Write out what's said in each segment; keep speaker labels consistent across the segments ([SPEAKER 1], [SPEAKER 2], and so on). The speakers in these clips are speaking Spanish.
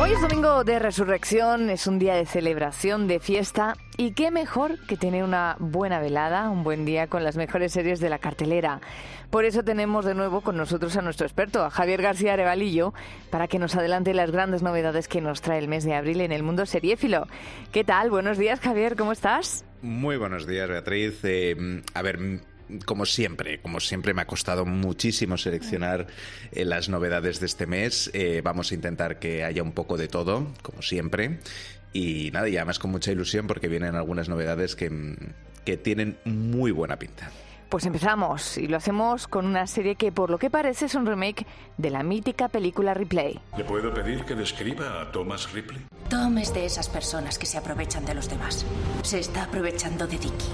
[SPEAKER 1] Hoy es domingo de resurrección, es un día de celebración, de fiesta, y qué mejor que tener una buena velada, un buen día con las mejores series de la cartelera. Por eso tenemos de nuevo con nosotros a nuestro experto, a Javier García Arevalillo, para que nos adelante las grandes novedades que nos trae el mes de abril en el mundo seriéfilo. ¿Qué tal? Buenos días, Javier, ¿cómo estás?
[SPEAKER 2] Muy buenos días, Beatriz. Como siempre me ha costado muchísimo seleccionar las novedades de este mes. Vamos a intentar que haya un poco de todo, como siempre. Y nada, y además con mucha ilusión porque vienen algunas novedades que tienen muy buena pinta.
[SPEAKER 1] Pues empezamos, y lo hacemos con una serie que por lo que parece es un remake de la mítica película Ripley.
[SPEAKER 3] ¿Le puedo pedir que describa a Thomas Ripley?
[SPEAKER 4] Tom es de esas personas que se aprovechan de los demás. Se está aprovechando de Dickie.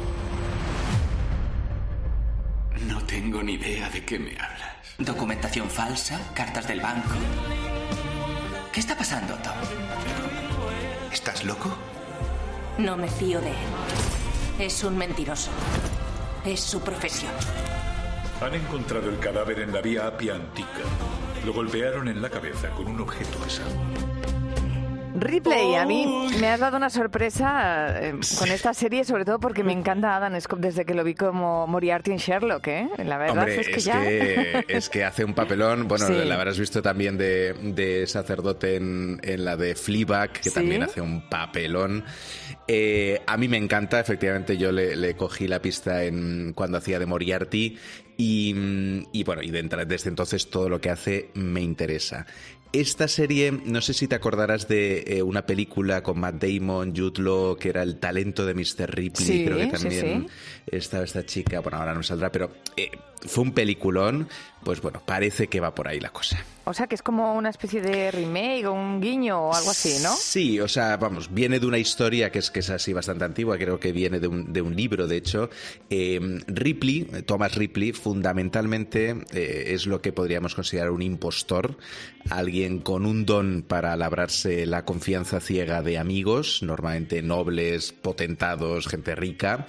[SPEAKER 5] No tengo ni idea de qué me hablas.
[SPEAKER 4] Documentación falsa, cartas del banco. ¿Qué está pasando, Tom?
[SPEAKER 5] ¿Estás loco?
[SPEAKER 4] No me fío de él. Es un mentiroso. Es su profesión.
[SPEAKER 3] Han encontrado el cadáver en la vía Apia Antica. Lo golpearon en la cabeza con un objeto pesado.
[SPEAKER 1] Ripley, a mí me has dado una sorpresa con esta serie, sobre todo porque me encanta Adam Scott desde que lo vi como Moriarty en Sherlock, ¿eh? La verdad.
[SPEAKER 2] Hombre, es que hace un papelón. Bueno, sí. La habrás visto también de sacerdote en la de Fleabag, que ¿sí? También hace un papelón. A mí me encanta, efectivamente yo le cogí la pista cuando hacía de Moriarty y bueno, desde entonces todo lo que hace me interesa. Esta serie, no sé si te acordarás de una película con Matt Damon, Jude Law, que era El talento de Mr. Ripley, sí, creo que también estaba esta chica, bueno, ahora no saldrá, pero fue un peliculón, pues bueno, parece que va por ahí la cosa.
[SPEAKER 1] O sea, que es como una especie de remake o un guiño o algo así, ¿no?
[SPEAKER 2] Sí, o sea, vamos, viene de una historia que es así bastante antigua, creo que viene de un libro, de hecho. Thomas Ripley, fundamentalmente es lo que podríamos considerar un impostor, alguien con un don para labrarse la confianza ciega de amigos, normalmente nobles, potentados, gente rica,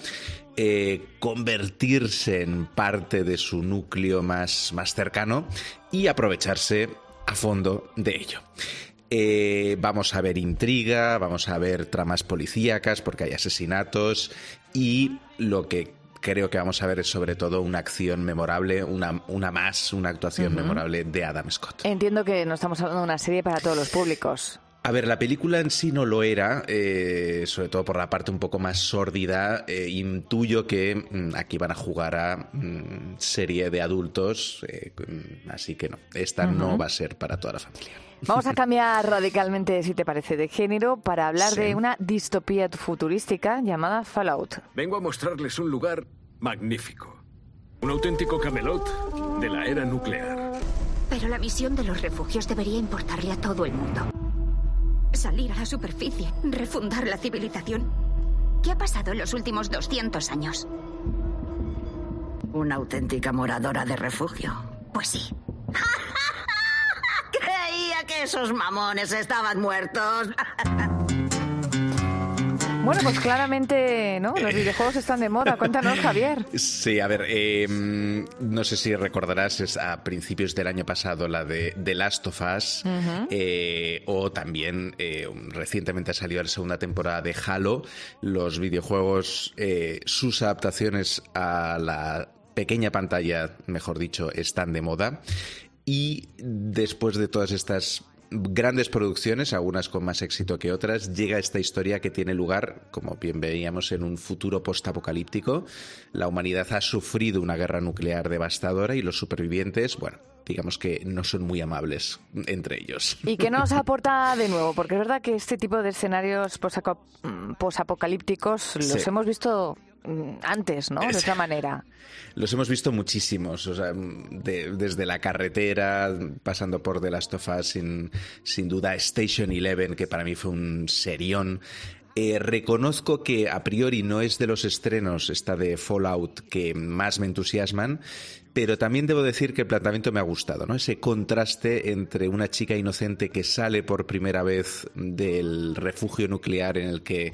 [SPEAKER 2] convertirse en parte de su núcleo más cercano y aprovecharse a fondo de ello. Vamos a ver intriga, vamos a ver tramas policíacas porque hay asesinatos y lo que creo que vamos a ver es sobre todo una acción memorable, una actuación memorable de Adam Scott.
[SPEAKER 1] Entiendo que no estamos hablando de una serie para todos los públicos.
[SPEAKER 2] A ver, la película en sí no lo era, sobre todo por la parte un poco más sórdida. Intuyo que aquí van a jugar a serie de adultos, así que no, esta no va a ser para toda la familia.
[SPEAKER 1] Vamos a cambiar radicalmente, si te parece, de género para hablar de una distopía futurística llamada Fallout.
[SPEAKER 6] Vengo a mostrarles un lugar magnífico, un auténtico Camelot de la era nuclear.
[SPEAKER 7] Pero la visión de los refugios debería importarle a todo el mundo. Salir a la superficie, refundar la civilización. ¿Qué ha pasado en los últimos 200 años?
[SPEAKER 8] Una auténtica moradora de refugio.
[SPEAKER 7] Pues sí.
[SPEAKER 8] Creía que esos mamones estaban muertos.
[SPEAKER 1] Bueno, pues claramente, ¿no? Los videojuegos están de moda. Cuéntanos, Javier.
[SPEAKER 2] Sí, a ver, no sé si recordarás, es a principios del año pasado la de The Last of Us, o también recientemente ha salido la segunda temporada de Halo. Los videojuegos, sus adaptaciones a la pequeña pantalla, mejor dicho, están de moda. Y después de todas estas grandes producciones, algunas con más éxito que otras, llega esta historia que tiene lugar, como bien veíamos, en un futuro postapocalíptico. La humanidad ha sufrido una guerra nuclear devastadora y los supervivientes, bueno, digamos que no son muy amables entre ellos.
[SPEAKER 1] ¿Y qué nos aporta de nuevo? Porque es verdad que este tipo de escenarios posapocalípticos los hemos visto antes, ¿no? De otra manera.
[SPEAKER 2] Los hemos visto muchísimos, o sea, desde La Carretera, pasando por The Last of Us, sin duda Station 11, que para mí fue un serión. Reconozco que a priori no es de los estrenos esta de Fallout que más me entusiasman, pero también debo decir que el planteamiento me ha gustado, ¿no? Ese contraste entre una chica inocente que sale por primera vez del refugio nuclear en el que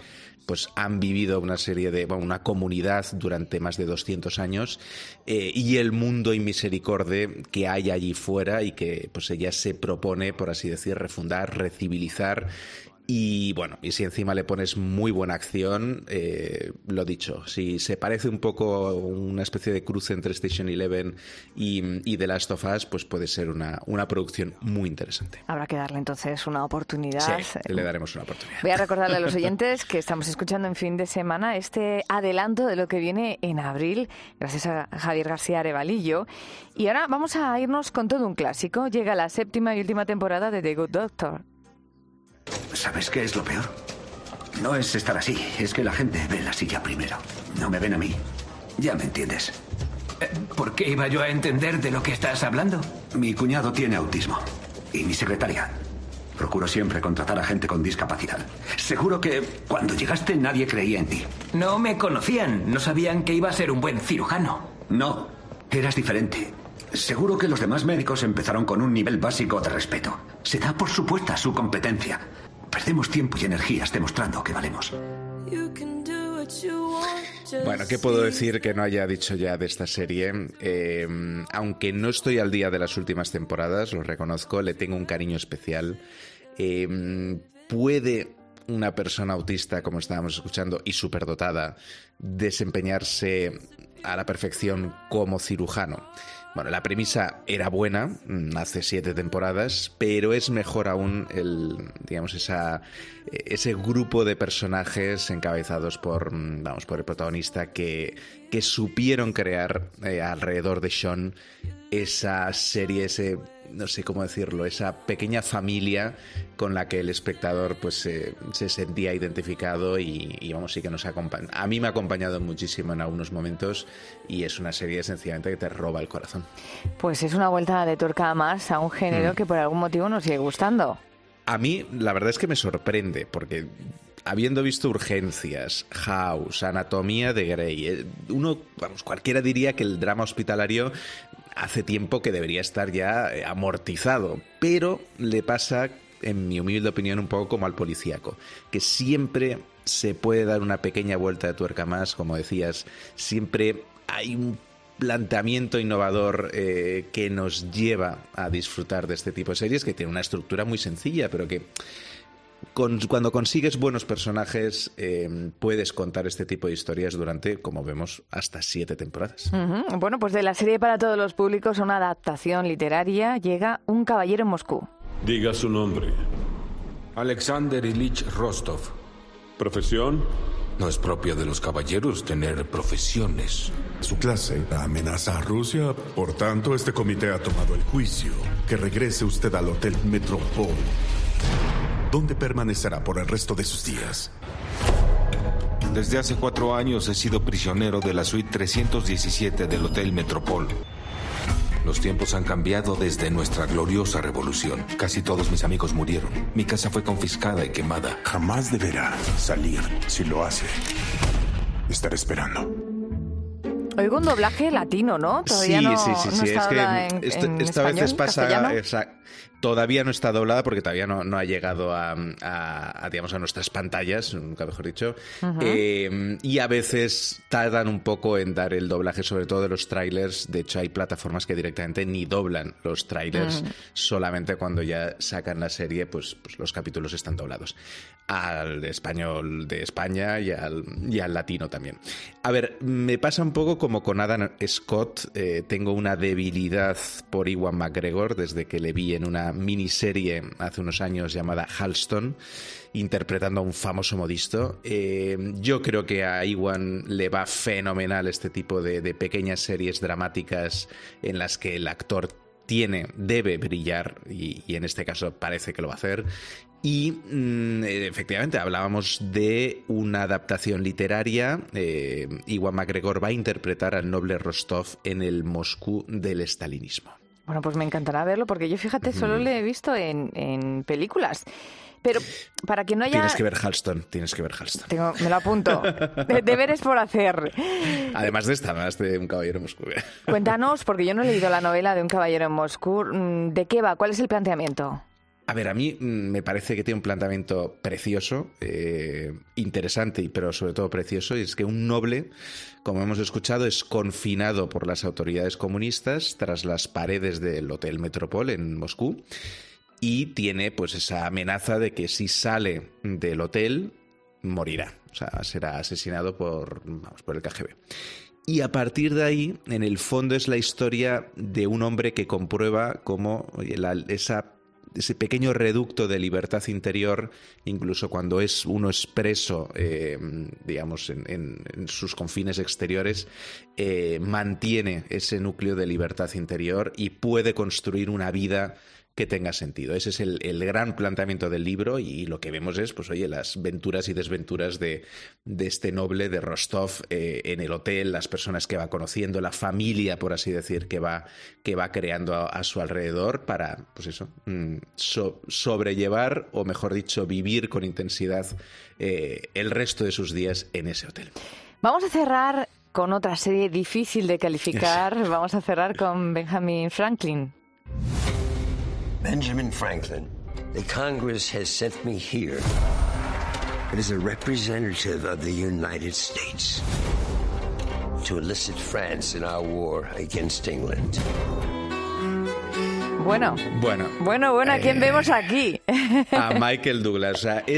[SPEAKER 2] pues han vivido una serie de, bueno, una comunidad durante más de 200 años y el mundo y misericordia que hay allí fuera y que pues ella se propone, por así decir, refundar, recivilizar. Y bueno, y si encima le pones muy buena acción, lo dicho, si se parece un poco a una especie de cruce entre Station Eleven y The Last of Us, pues puede ser una producción muy interesante.
[SPEAKER 1] Habrá que darle entonces una oportunidad.
[SPEAKER 2] Sí, le daremos una oportunidad.
[SPEAKER 1] Voy a recordarle a los oyentes que estamos escuchando en fin de semana este adelanto de lo que viene en abril, gracias a Javier García Arevalillo. Y ahora vamos a irnos con todo un clásico. Llega la 7ª y última temporada de The Good Doctor.
[SPEAKER 5] ¿Sabes qué es lo peor? No es estar así, es que la gente ve la silla primero. No me ven a mí. Ya me entiendes.
[SPEAKER 9] ¿Por qué iba yo a entender de lo que estás hablando?
[SPEAKER 5] Mi cuñado tiene autismo. Y mi secretaria. Procuro siempre contratar a gente con discapacidad. Seguro que cuando llegaste nadie creía en ti.
[SPEAKER 9] No me conocían. No sabían que iba a ser un buen cirujano.
[SPEAKER 5] No, eras diferente. Seguro que los demás médicos empezaron con un nivel básico de respeto. Se da por supuesta su competencia. Perdemos tiempo y energías demostrando que valemos.
[SPEAKER 2] Bueno, ¿qué puedo decir que no haya dicho ya de esta serie? Aunque no estoy al día de las últimas temporadas, lo reconozco, le tengo un cariño especial. ¿Puede una persona autista, como estábamos escuchando, y superdotada, desempeñarse a la perfección como cirujano? Bueno, la premisa era buena, hace 7 temporadas, pero es mejor aún ese grupo de personajes encabezados por el protagonista que supieron crear alrededor de Sean esa serie, no sé cómo decirlo, esa pequeña familia con la que el espectador pues se sentía identificado y vamos, sí que nos acompaña. A mí me ha acompañado muchísimo en algunos momentos y es una serie sencillamente que te roba el corazón. Pues es una vuelta de tuerca más a un género que por algún motivo nos sigue gustando. A mí la verdad es que me sorprende porque habiendo visto Urgencias, House, Anatomía de Grey, cualquiera diría que el drama hospitalario hace tiempo que debería estar ya amortizado, pero le pasa, en mi humilde opinión, un poco como al policíaco, que siempre se puede dar una pequeña vuelta de tuerca más, como decías, siempre hay un planteamiento innovador que nos lleva a disfrutar de este tipo de series que tiene una estructura muy sencilla, pero que cuando consigues buenos personajes puedes contar este tipo de historias durante, como vemos, hasta 7 temporadas. Bueno, pues de la serie para todos los públicos, una adaptación literaria, llega Un caballero en Moscú.
[SPEAKER 10] Diga su nombre.
[SPEAKER 11] Alexander Ilich Rostov.
[SPEAKER 10] ¿Profesión?
[SPEAKER 11] No es propio de los caballeros tener profesiones.
[SPEAKER 12] Su clase amenaza a Rusia, por tanto, este comité ha tomado el juicio que regrese usted al Hotel Metropol, donde permanecerá por el resto de sus días.
[SPEAKER 11] Desde hace 4 años he sido prisionero de la suite 317 del Hotel Metropol. Los tiempos han cambiado desde nuestra gloriosa revolución. Casi todos mis amigos murieron. Mi casa fue confiscada y quemada.
[SPEAKER 12] Jamás deberá salir. Si lo hace, estaré esperando.
[SPEAKER 1] Oigo un doblaje latino, ¿no? Todavía no está doblada en
[SPEAKER 2] esta
[SPEAKER 1] español,
[SPEAKER 2] vez pasa,
[SPEAKER 1] castellano.
[SPEAKER 2] Todavía no está doblada porque todavía no ha llegado a nuestras pantallas, nunca mejor dicho. Y a veces tardan un poco en dar el doblaje, sobre todo de los trailers. De hecho, hay plataformas que directamente ni doblan los trailers, solamente cuando ya sacan la serie, pues los capítulos están doblados al español de España y al latino también. A ver, me pasa un poco como con Adam Scott. Tengo una debilidad por Ewan McGregor desde que le vi en una miniserie hace unos años llamada Halston, interpretando a un famoso modisto. Yo creo que a Ewan le va fenomenal este tipo de pequeñas series dramáticas en las que el actor debe brillar y en este caso parece que lo va a hacer. Y efectivamente hablábamos de una adaptación literaria. Ewan McGregor va a interpretar al noble Rostov en el Moscú del estalinismo. Bueno, pues me encantará verlo porque yo, fíjate, solo le he visto en películas. Pero para quien no haya... Tienes que ver Halston. Me lo apunto. Deberes por hacer. Además de Un caballero en Moscú. Cuéntanos, porque yo no he leído la novela de Un caballero en Moscú. ¿De qué va? ¿Cuál es el planteamiento? A ver, a mí me parece que tiene un planteamiento precioso, interesante, pero sobre todo precioso, y es que un noble, como hemos escuchado, es confinado por las autoridades comunistas tras las paredes del Hotel Metropol en Moscú y tiene pues esa amenaza de que si sale del hotel morirá, o sea, será asesinado por el KGB. Y a partir de ahí, en el fondo, es la historia de un hombre que comprueba cómo ese pequeño reducto de libertad interior, incluso cuando uno es preso, digamos, en sus confines exteriores, mantiene ese núcleo de libertad interior y puede construir una vida que tenga sentido. Ese es el gran planteamiento del libro, y lo que vemos es, pues oye, las venturas y desventuras de este noble de Rostov en el hotel, las personas que va conociendo, la familia, por así decir, que va creando a su alrededor para, pues eso, sobrellevar, o mejor dicho, vivir con intensidad el resto de sus días en ese hotel.
[SPEAKER 1] Vamos a cerrar con otra serie difícil de calificar. Vamos a cerrar con Benjamin Franklin.
[SPEAKER 13] Benjamin Franklin, the Congress has sent me here as a representative of the United States to enlist France in our war against England.
[SPEAKER 1] Bueno, ¿a quién vemos aquí?
[SPEAKER 2] A Michael Douglas. O sea,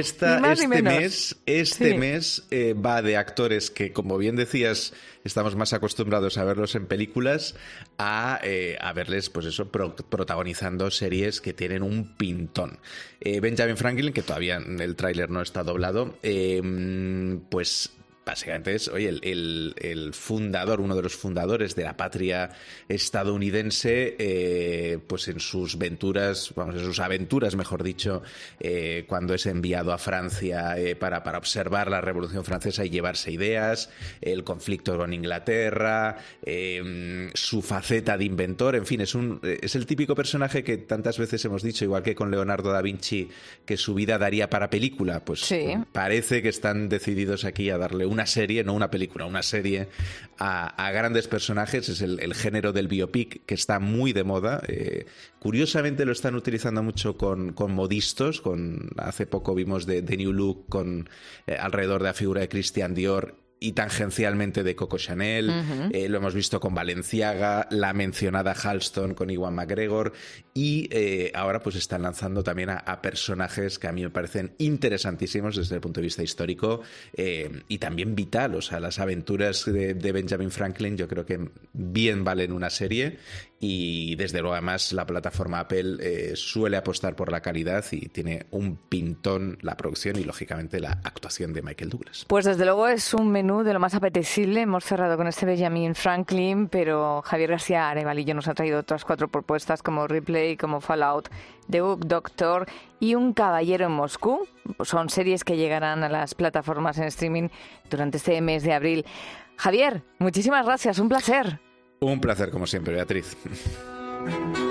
[SPEAKER 2] este mes va de actores que, como bien decías, estamos más acostumbrados a verlos en películas a verles, pues eso, protagonizando series que tienen un pintón. Benjamin Franklin, que todavía el tráiler no está doblado, pues básicamente es, oye, el fundador, uno de los fundadores de la patria estadounidense, pues en sus aventuras, mejor dicho, cuando es enviado a Francia para observar la Revolución Francesa y llevarse ideas, el conflicto con Inglaterra, su faceta de inventor, en fin, es el típico personaje que tantas veces hemos dicho, igual que con Leonardo da Vinci, que su vida daría para película, pues sí. Parece que están decididos aquí a darle una serie, no una película, una serie a grandes personajes. Es el género del biopic que está muy de moda. Curiosamente lo están utilizando mucho con modistos. Hace poco vimos The New Look alrededor de la figura de Christian Dior y tangencialmente de Coco Chanel. Lo hemos visto con Balenciaga, la mencionada Halston con Ewan McGregor, y ahora pues están lanzando también a personajes que a mí me parecen interesantísimos desde el punto de vista histórico y también vital. O sea, las aventuras de Benjamin Franklin yo creo que bien valen una serie, y desde luego además la plataforma Apple suele apostar por la calidad y tiene un pintón la producción y lógicamente la actuación de Michael Douglas.
[SPEAKER 1] Pues desde luego es un menú de lo más apetecible. Hemos cerrado con este Benjamin Franklin, pero Javier García Arevalillo nos ha traído otras 4 propuestas como Ripley, como Fallout, The Book Doctor y Un caballero en Moscú. Son series que llegarán a las plataformas en streaming durante este mes de abril. Javier, muchísimas gracias, un placer.
[SPEAKER 2] Un placer como siempre, Beatriz.